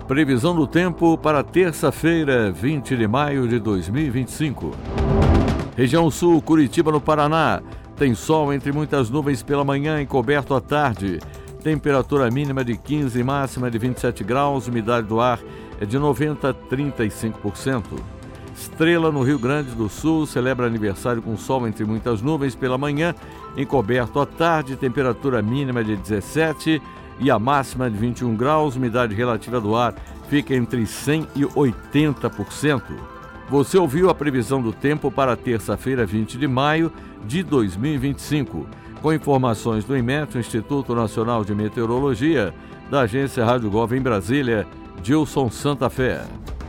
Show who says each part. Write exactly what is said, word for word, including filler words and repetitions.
Speaker 1: Previsão do tempo para terça-feira, vinte de maio de dois mil e vinte e cinco. Região Sul, Curitiba, no Paraná. Tem sol entre muitas nuvens pela manhã e coberto à tarde. Temperatura mínima de quinze e máxima de vinte e sete graus. Umidade do ar é de noventa a trinta e cinco por cento. Estrela, no Rio Grande do Sul, celebra aniversário com sol entre muitas nuvens pela manhã, encoberto à tarde, temperatura mínima de dezessete e a máxima de vinte e um graus, umidade relativa do ar fica entre cem e oitenta por cento. Você ouviu a previsão do tempo para terça-feira, vinte de maio de dois mil e vinte e cinco, com informações do IMET, Instituto Nacional de Meteorologia, da agência Rádio Gov em Brasília, Gilson Santa Fé.